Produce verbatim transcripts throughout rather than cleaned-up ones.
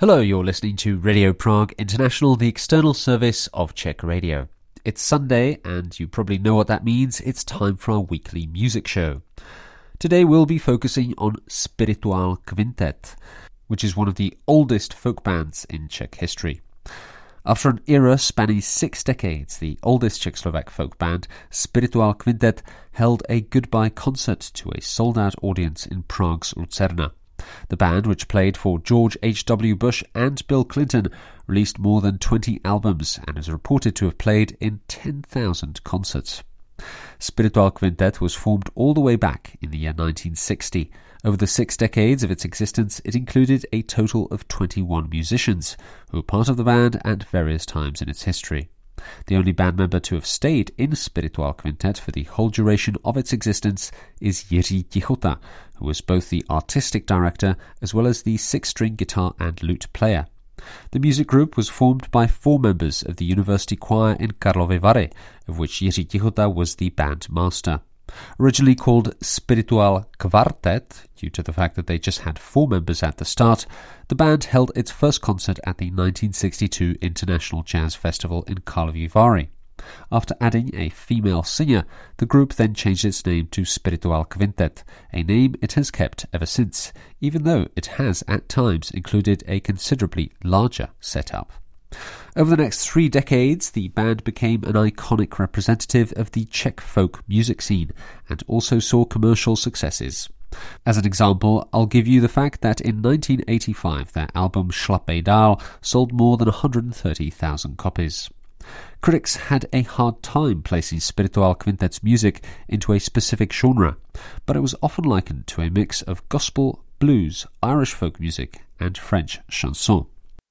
Hello, you're listening to Radio Prague International, the external service of Czech Radio. It's Sunday, and you probably know what that means. It's time for our weekly music show. Today we'll be focusing on Spiritual Quintet, which is one of the oldest folk bands in Czech history. After an era spanning six decades, the oldest Czechoslovak folk band, Spiritual Quintet, held a goodbye concert to a sold-out audience in Prague's Lucerna. The band, which played for George H W Bush and Bill Clinton, released more than twenty albums and is reported to have played in ten thousand concerts. Spiritual Quintet was formed all the way back in the year nineteen sixty. Over the six decades of its existence, it included a total of twenty-one musicians, who were part of the band at various times in its history. The only band member to have stayed in Spiritual Quintet for the whole duration of its existence is Jiří Tichota, who was both the artistic director as well as the six-string guitar and lute player. The music group was formed by four members of the university choir in Karlovy Vary, of which Jiří Tichota was the band master. Originally called Spiritual Quartet, due to the fact that they just had four members at the start, the band held its first concert at the nineteen sixty-two International Jazz Festival in Karlovy Vary. After adding a female singer, the group then changed its name to Spiritual Quintet, a name it has kept ever since, even though it has at times included a considerably larger setup. Over the next three decades, the band became an iconic representative of the Czech folk music scene and also saw commercial successes. As an example, I'll give you the fact that in nineteen eighty-five their album Šlapej dál sold more than one hundred thirty thousand copies. Critics had a hard time placing Spiritual Quintet's music into a specific genre, but it was often likened to a mix of gospel, blues, Irish folk music and French chanson.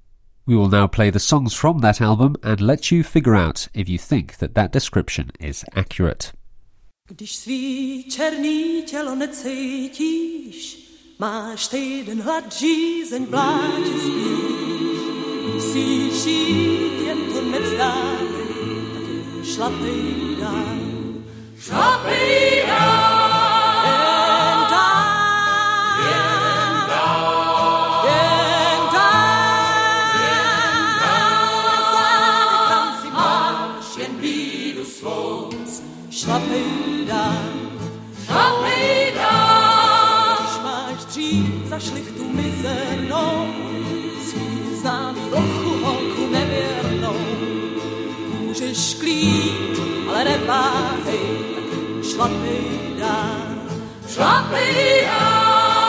We will now play the songs from that album and let you figure out if you think that that description is accurate. Když svý černý tělo necítíš, máš týden hlad, žízeň, blátě spíš. Musíš jít, jen to nevzdávej, tak jen šlapej dál. Šlapej dál! Šlapej dál, šlapej dál. Když máš dřív za šlichtu mizernou, svý známý rochu holku nevěrnou, můžeš klít, ale neváhej, tak šlapej dál, šlapej dál.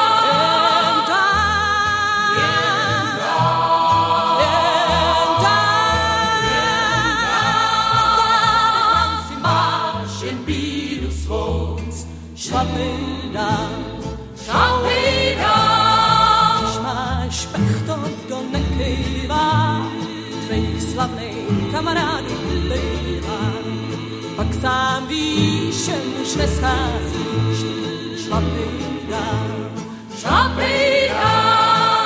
Šlapej dál, šlapej dál. Když máš pech, to kdo nekejvá, tvých slavných kamarádů bývá. Pak sám víš, že už nescházíš, šlapej dál, šlapej dál.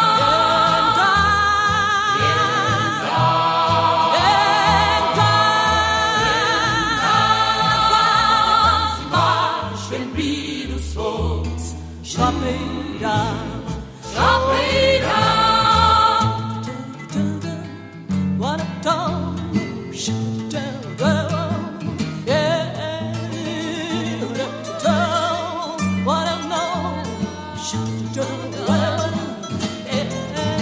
Šlapej dál, šlapej dál. What a dog, should tell girl, yeah. What a no, should tell girl, yeah.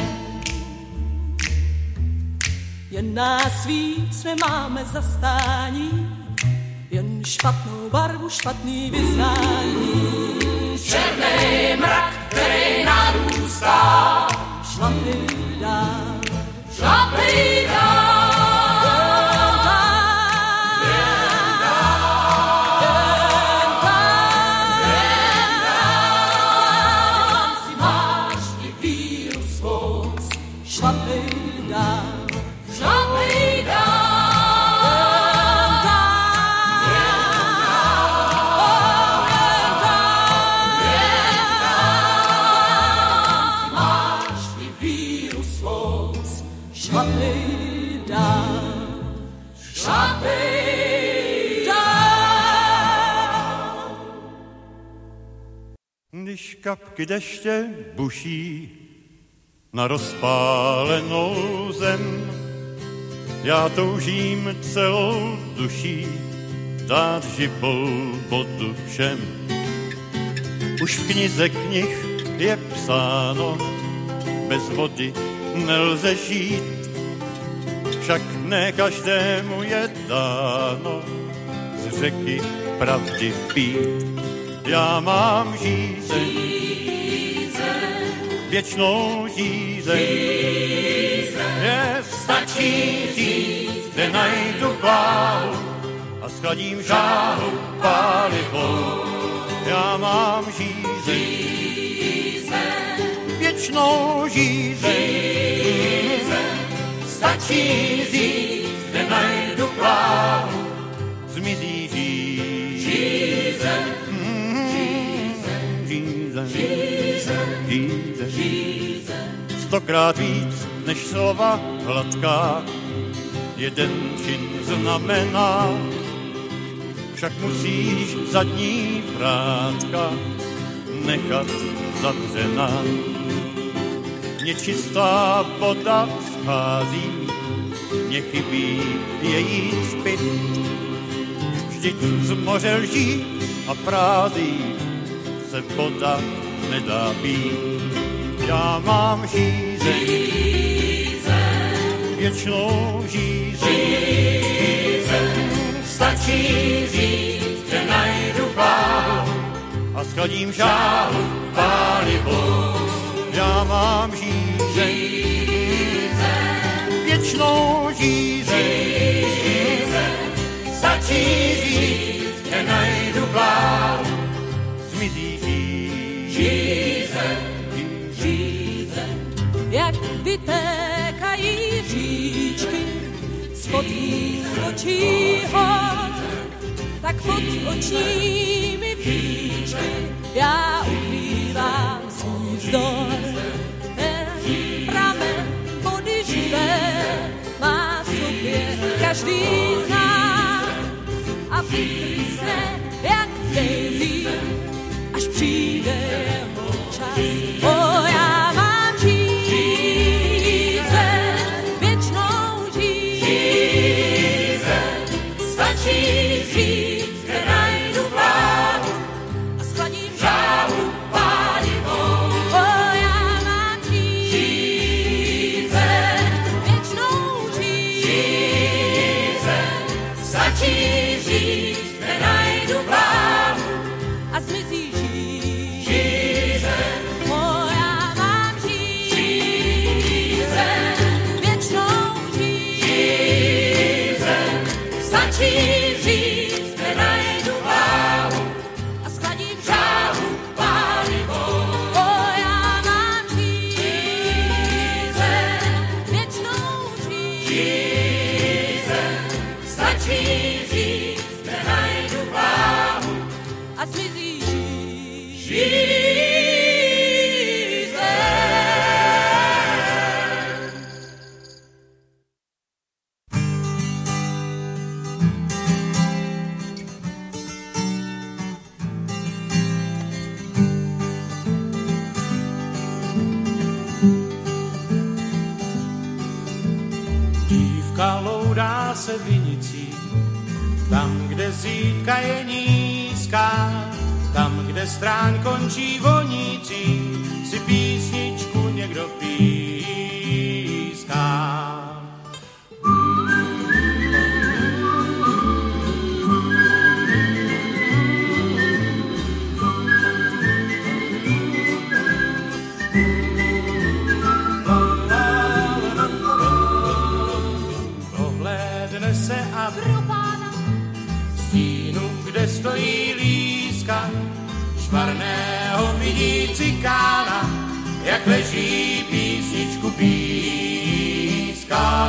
Jen nás víc nemáme zastání, jen špatnou barvu, špatný vyznání. Černý mrak, který narůstá. Šlapej dál, šlapej dál. Jen dál, jen dál, jen dál. Si máš i víru svou. Šlapej dál, šlapej dál. Když kapky deště buší na rozpálenou zem. Já toužím celou duší dát živou vodu všem. Už v knize knih je psáno, bez vody nelze žít, však ne každému je dáno z řeky pravdy pít. Já mám žízeň, věčnou žízeň, je stačí říct, kde najdu bláhu a schladím žáhu pálivou. Já mám žízeň, věčnou žízeň, stačí říct, kde najdu bláhu, zmizí žízeň, žízeň, žízeň, žízeň, stokrát víc než slova hladká, jeden čin znamená, však musíš zadní vrátka nechat zavřená. Nečistá voda schází, mně chybí její zpyt, vždyť z moře lží a frází se voda nedá pít. Já mám žízeň, věčnou žízeň, stačí říct, že najdu bláhu a schladím žáhu pálivou. Já mám žízeň, věčnou žízeň, stačí říct, že najdu bláhu, zmizí žízeň, žízeň. Jak vytékají říčky spod tvých očí hor, tak pod očními příčky já ukrývám svůj vzdor. Ten pramen vody živé má v sobě každý z nás a vytrysne jak dejlí, až přijde jeho čas. O, já mám žízeň, věčnou žízeň, stačí říct, že najdu bláhu a schladím žáhu pálivou. O, já mám žízeň, věčnou žízeň, stačí říct, že najdu bláhu a zmizí žízeň. O, já mám žízeň, věčnou žízeň, stačí říct, že najdu bláhu a schladím žáhu pálivou. O, já mám žízeň, věčnou žízeň, stačí říct, že najdu bláhu a zmizí žízeň. Dívka loudá se vinicí, tam, kde zítka je nízká, tam, kde stráň končí vonící, si písničku někdo píská. Ohlédne se a Pro pána stínu, kde stojí líska, švarného vidí cikána, jak leží písničku píská.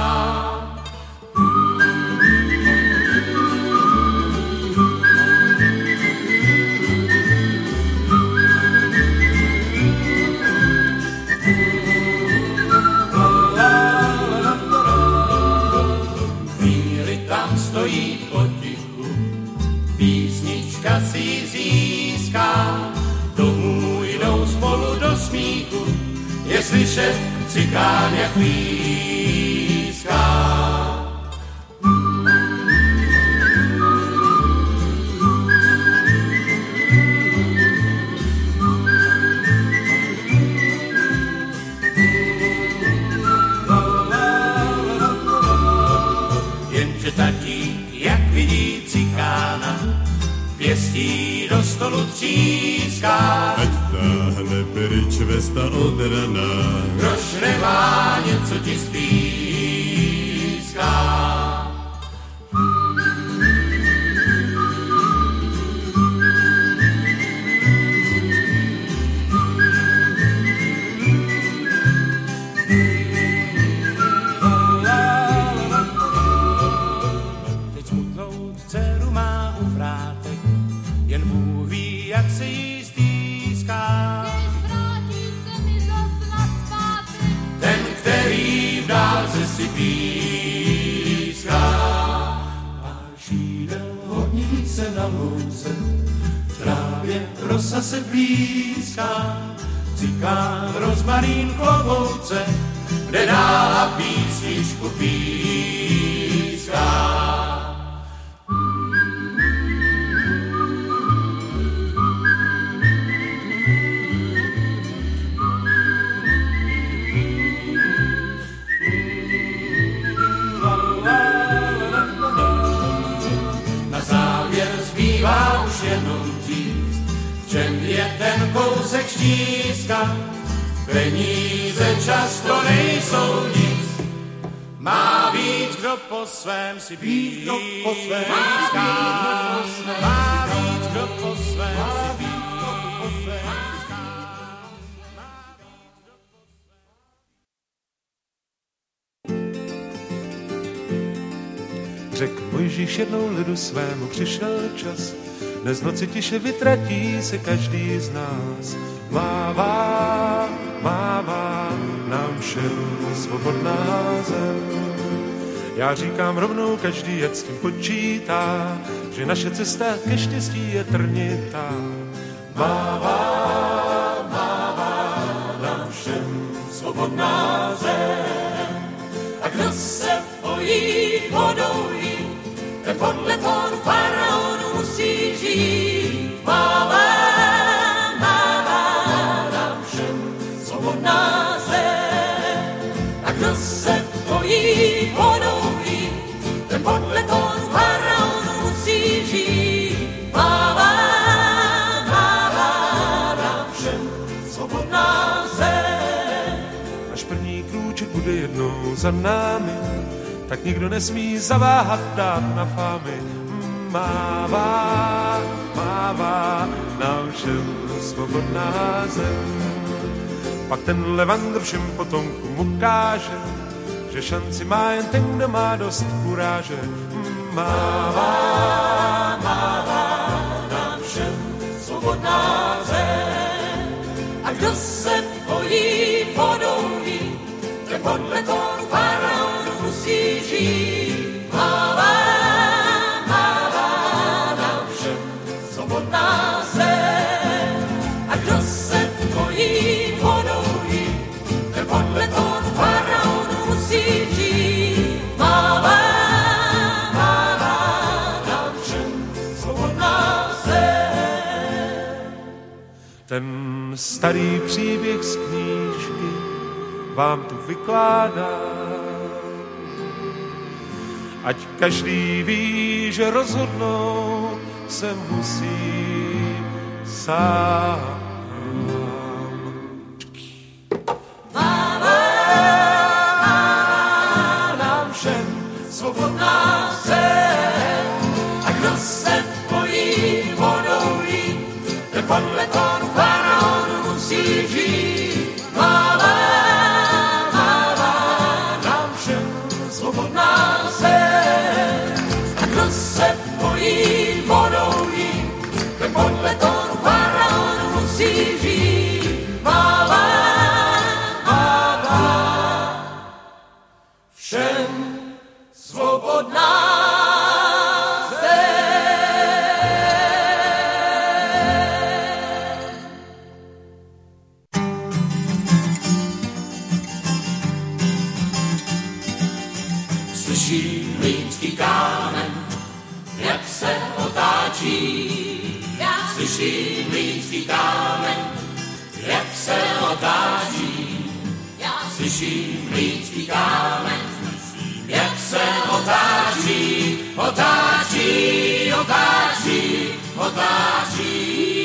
Chvíli tam stojí potichu, písnička si získá, domů jdou spolu do smíchu, je slyšet cikán jak píská. Jenže tatík, jak vidí cikána, pěstí do stolu tříská. Ať táhne pryč vesta od rana, Proč nemá něco ti spíská? Teď smutnou dceru má u vrátek, jen Bůh ví, jak se jí stýská. Ten, který v dálce si píská. A šídel hodní se na louce, v trávě rosa se blízká. Cikán rozmarín klobouce, jde dál a písničku píská. Zbývá už jenom říct, v čem je ten kousek štíska. Peníze často nejsou nic, má víc, kdo po svém si píská. Má víc, kdo po svém si píská. Řekl Mojžíš jednou lidu svému, přišel čas, dnes noci tiše vytratí se každý z nás. Mává, mává nám všem svobodná zem. Já říkám rovnou každý, jak s tím počítá, že naše cesta ke štěstí je trnitá. Mává, mává nám všem svobodná zem. A kdo se bojí vodou jít, ten podle tónu faraonu musí žít. Mává, mává nám všem svobodná zem. A kdo se bojí vodou jít, ten podle tónu faraonu musí žít. Mává, mává nám všem svobodná zem. Až první krůček bude jednou za námi, tak nikdo nesmí zaváhat dát na fámy. Mává, mává nám všem svobodná zem. Pak ten Levandr všem potomkům ukáže, že šanci má jen ten, kdo má dost kuráže. Mává, mává nám všem svobodná zem. A kdo se bojí vodou jít, ten podle tónu faraonu musí žít. Mává, mává nám všem svobodná zem. A kdo se bojí vodou jít, ten podle tónu faraonu musí žít. Mává, mává nám všem svobodná zem. Ten starý příběh z knížky vám tu vykládám. Ať každý ví, že rozhodnout se musí sám. Mává, mává nám všem svobodná zem. A kdo se bojí vodou jít, ten podle tónu faraonu musí žít. Mává, mává nám všem svobodná zem. A kdo se bojí vodou jít, ten podle tónu faraonu musí žít. Mává, mává všem svobodná slyším mlýnský kámen, jak se otáčí. Já slyším mlýnský kámen, jak se otáčí. Já slyším mlýnský kámen, jak se otáčí, otáčí, otáčí, otáčí.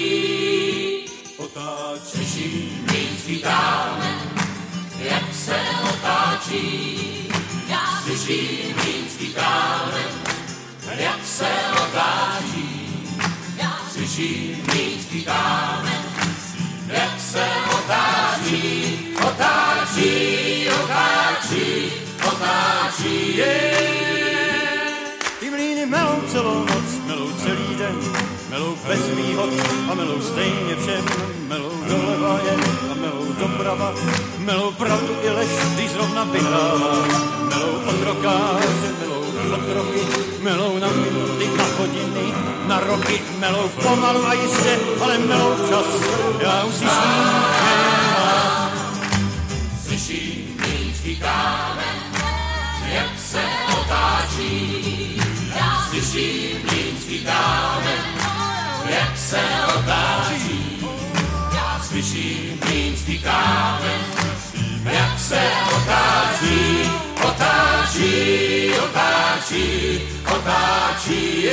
Otáčí. Slyším mlýnský kámen, jak se otáčí. Já slyším mlýnský kámen, jak se otáčí. Já slyším mlýnský kámen, jak se otáčí, otáčí, otáčí, otáčí. Yeah. Ty mlýny melou celou noc, melou celý den, melou bez výhod a melou stejně všem, melou doleva je a melou doprava, melou pravdu i lež, když zrovna vyhrává, melou otrokáře, melou otroky, melou na minuty, na hodiny, na roky, melou pomalu a jistě, ale melou včas, já uslyším vás. Slyším mlýnský kámen, jak se otáčí. Já slyším mlýnský kámen, jak se otáčí. Já slyším mlýnský kámen, jak se otáčí, otáčí, otáčí, otáčí.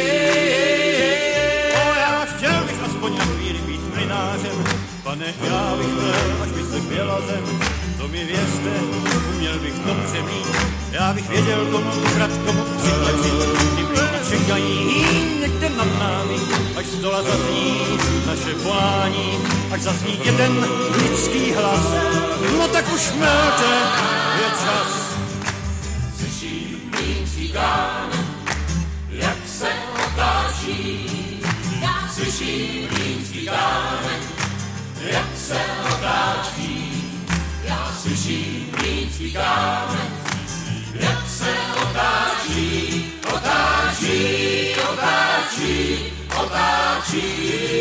O, já chtěl bych aspoň na chvíli být mlynářem, pane, já bych byl, až by se chvěla zem. To mi věřte, uměl bych dobře mít, já bych věděl, komu ukrat, komu přitlačit. Ty mlýny čekají někde nad námi, až z dola zazní naše volání, až zazní jeden lidský hlas. No tak už melte, je čas. Slyším mlýnský kámen, jak se otáčí. Já slyším mlýnský kámen, jak se otáčí. Já slyším mlýnský kámen, jak se otáčí, otáčí, otáčí, otáčí.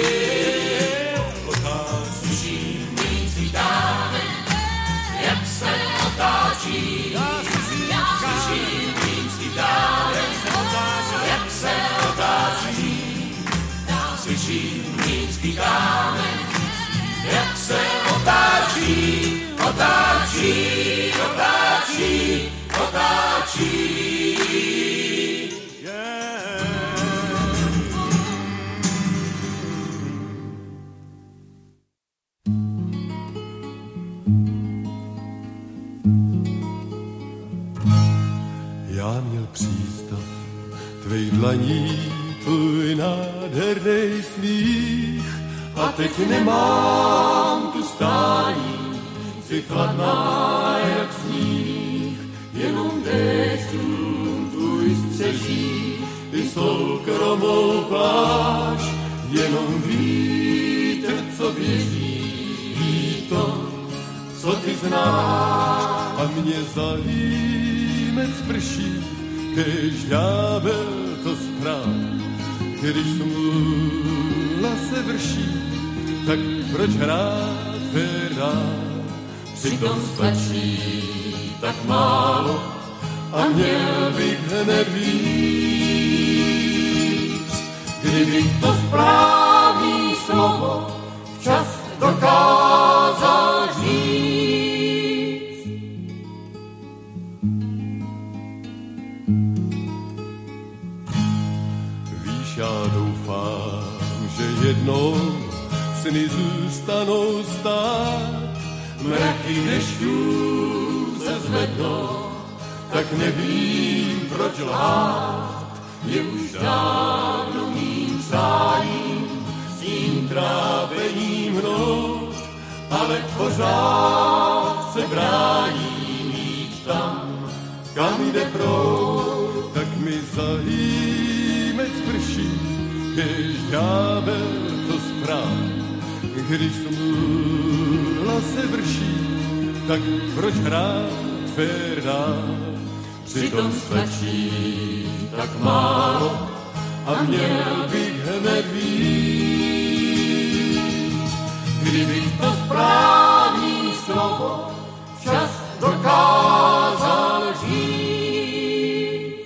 Slyším mlýnský kámen, jak se otáčí. Já slyším mlýnský kámen, jak se otáčí. Já slyším mlýnský kámen, jak se otáčí, otáčí, otáčí, otáčí. Já měl přístav tvých dlaní, tvůj nádhernej smích, a teď nemám tu stání, si chladná jak sníh, jenom déštům tvůj střeží, i soukromou pláž, jenom vítr, co běží, ví to, co ty znáš, a mě za límec prší, kež ďábel to správ, když smůla se vrší, tak proč hrát hrát? Přitom stačí tak málo a měl bych hned víc. Kdybych to správný slovo včas dokázal říct. Víš, já doufám, že jednou sny zůstanou stát, mraky dešťů se zvednou, tak nevím, proč lhát. Je už dávno mým přáním, s tím trápením hnout, ale pořád se brání jít tam, kam jde proud. Tak mi za límec prší, kež ďábel to správ, když smůla se vrší, tak proč hrát fér dát? Přitom stačí tak málo a měl bych hned víc. Kdybych to správný slovo včas dokázal říct.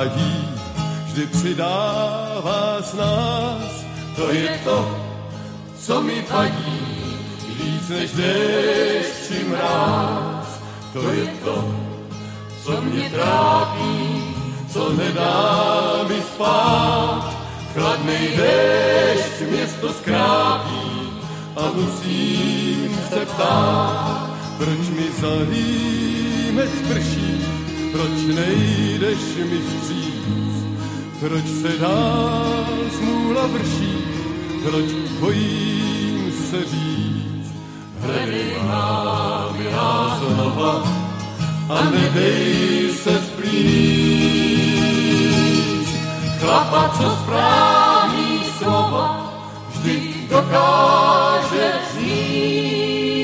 mládí vždy přidává z nás. To je to, co mi vadí, víc než déšť či mráz. To je to, co mě trápí, co nedá mi spát. Chladnej déšť město skrápí a musím se ptát, proč mi za límec prší, proč nejdeš mi vstříc, proč se dál smůla vrší, proč bojím se říct. Hledej mám já znova a nedej se splíst. Chlapa, co správný slova vždy dokáže říct.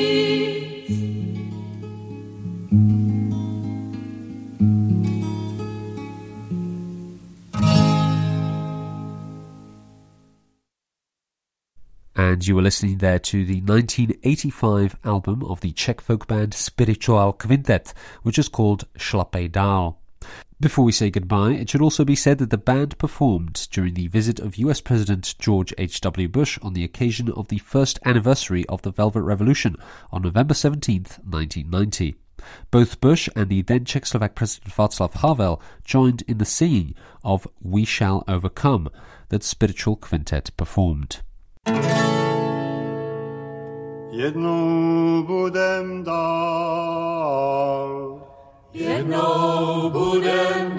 And you were listening there to the nineteen eighty-five album of the Czech folk band Spiritual Quintet, which is called Šlapej dál. Before we say goodbye, it should also be said that the band performed during the visit of U S President George H W Bush on the occasion of the first anniversary of the Velvet Revolution on November seventeenth, nineteen ninety. Both Bush and the then Czechoslovak President Václav Havel joined in the singing of We Shall Overcome that Spiritual Quintet performed. Jednou budem dál, jednou budem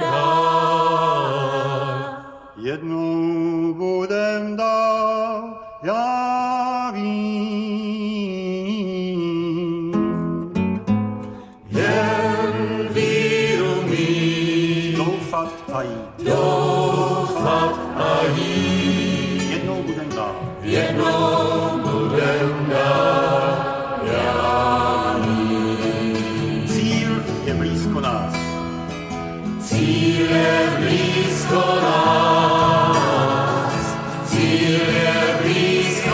dál, jednou budem dál, já vím. Jen víru mít, Doufat a jít, doufat a jít, jednou budem dál, jednou budem dál, já vím. cíl je blízko nás, Cíl je blízko nás, cíl je blízko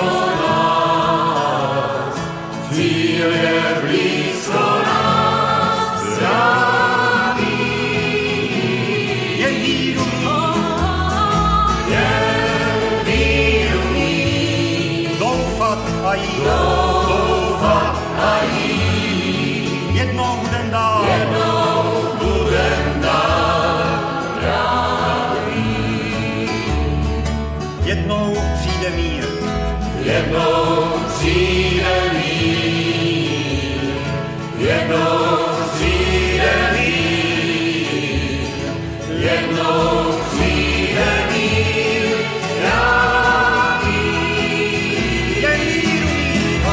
nás, cíl je blízko nás, já vím. jen víru mít, Jen víru mít, doufat a jít, doufat a jít, jednou budem dál, jednou budem dál, já vím. jednou přijde mír, Jednou přijde mír, jednou přijde mír, jednou přijde mír, já vím. jen víru mít,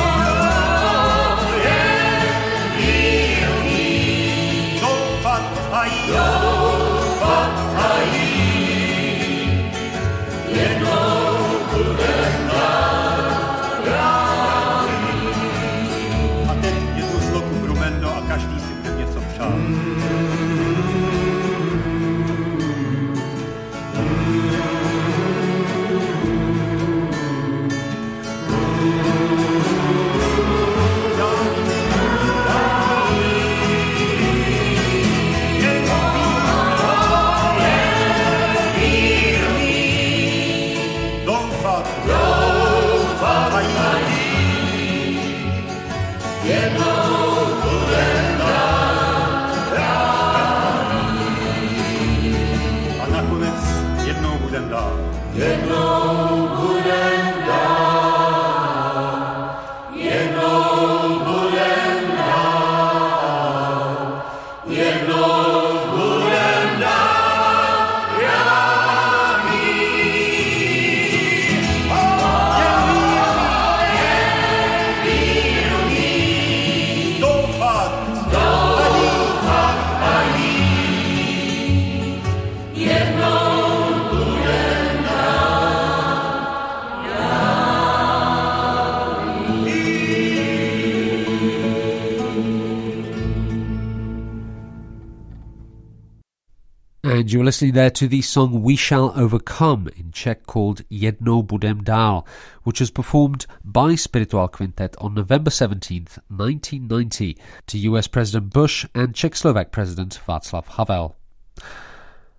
Jen víru mít, doufat a jít, doufat a jít, jednou budem dál, já vím. a teď je tu zloku brumendo a každý si bude něco přát. Doufat, Doufat a jít, jednou budem dál, a nakonec jednou budem dál. jednou budem dál, jednou budem dál, jednou budem dál, já vím. Jen víru mít, Doufat, doufat a jít, jednou budem And you're listening there to the song We Shall Overcome, in Czech called Jednou budem dál, which was performed by Spiritual Quintet on November seventeenth, nineteen ninety, to U S President Bush and Czechoslovak President Václav Havel.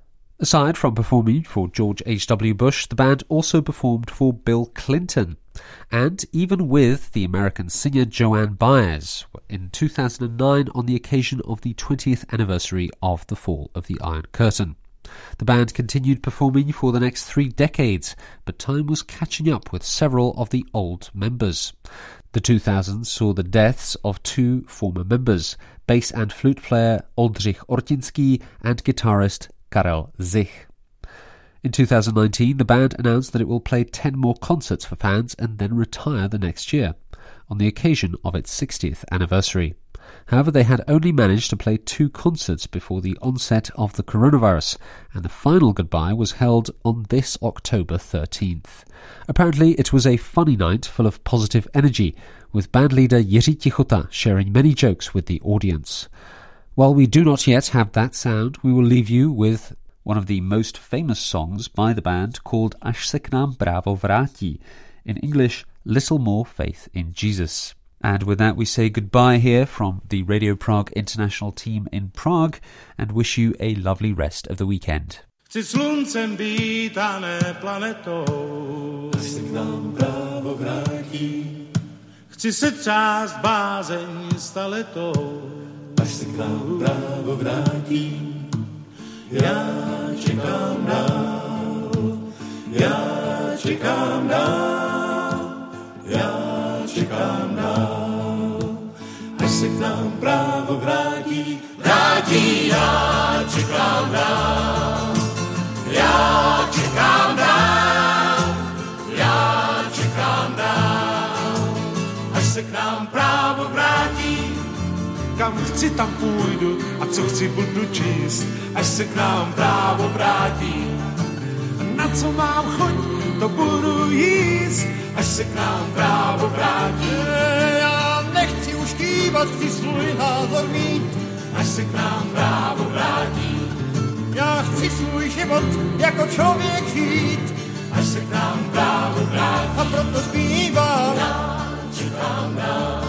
Aside from performing for George H W Bush, the band also performed for Bill Clinton, and even with the American singer Joan Baez in two thousand nine on the occasion of the twentieth anniversary of the fall of the Iron Curtain. The band continued performing for the next three decades, but time was catching up with several of the old members. The two thousands saw the deaths of two former members, bass and flute player Oldřich Ortinský and guitarist Karel Zich. In two thousand nineteen, the band announced that it will play ten more concerts for fans and then retire the next year, on the occasion of its sixtieth anniversary. However, they had only managed to play two concerts before the onset of the coronavirus, and the final goodbye was held on this October thirteenth. Apparently, it was a funny night full of positive energy, with bandleader Jiří Tichota sharing many jokes with the audience. While we do not yet have that sound, we will leave you with one of the most famous songs by the band called Až se k nám právo vrátí, in English, Little More Faith in Jesus. And with that, we say goodbye here from the Radio Prague International team in Prague and wish you a lovely rest of the weekend. Chci sluncem být a ne planetou, až se k nám právo vrátí. Chci se třást bázeň staletou, až se k nám právo vrátí. Já čekám dál, já čekám dál, já čekám dál, až se k nám právo vrátí, vrátí, já čekám dál, já čekám dál, já čekám dál, až se k nám právo vrátí. Kam chci, tam půjdu a co chci, budu číst, až se k nám právo vrátí. Na co mám chuť, to budu jíst, až se k nám právo vrátí. Já nechci už kývat, chci svůj názor mít, až se k nám právo vrátí. Já chci svůj život jako člověk žít, až se k nám právo vrátí. A proto zpívám, já čekám dál,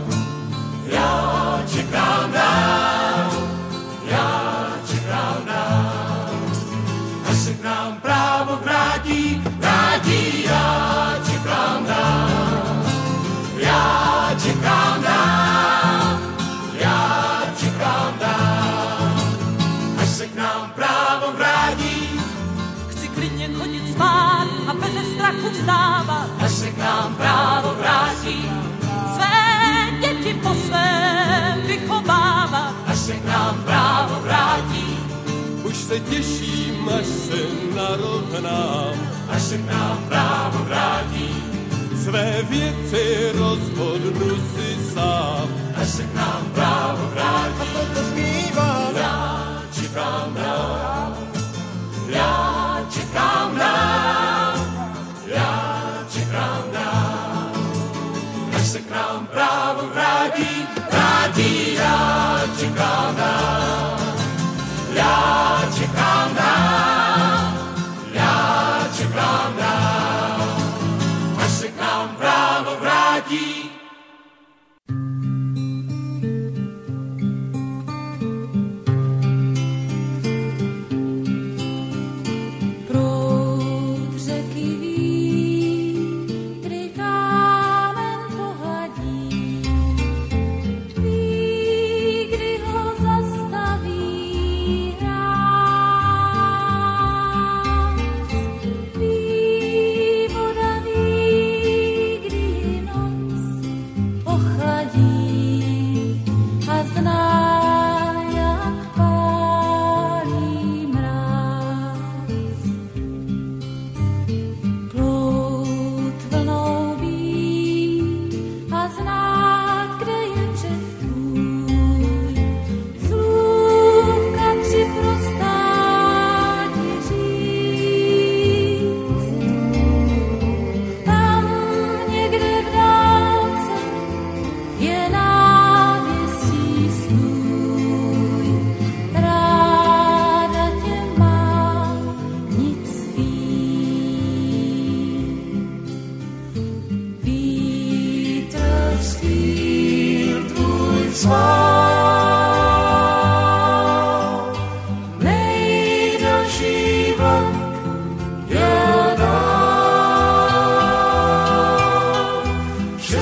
já čekám dál, já čekám dál, až se k nám právo vrátí, vrátí, já čekám dál, já čekám dál, já čekám dál, až se k nám právo vrátí. Chci klidně chodit spát a beze strachu vstávat, až se k nám právo vrátí. Své děti po svém vychovávat, až se k nám právo vrátí. Už se těším, až se narovnám, až se k nám právo vrátí. Své věci rozhodnu si sám, až se k nám právo vrátí. A proto zpívám, já čekám dál, já čekám dál, já čekám dál, až se k nám právo vrátí, vrátí, já čekám dál, já čekám dál, já čekám dál, až se k nám právo vrátí.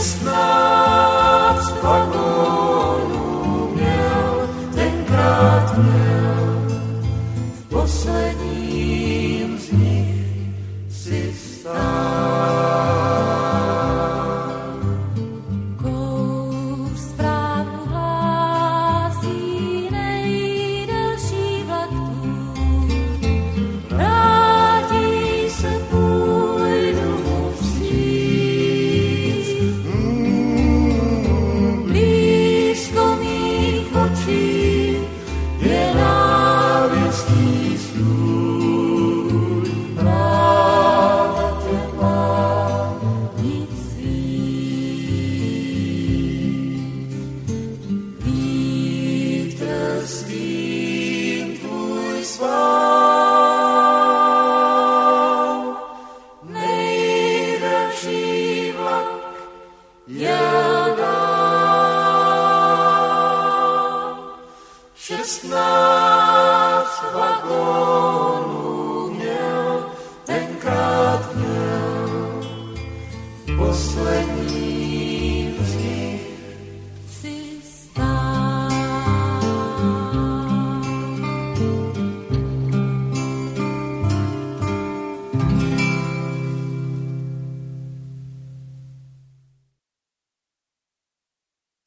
šestnáct vagónů měl, tenkrát měl, v posledním z nich si stál. Šestnáct vagónů měl, tenkrát měl, v poslední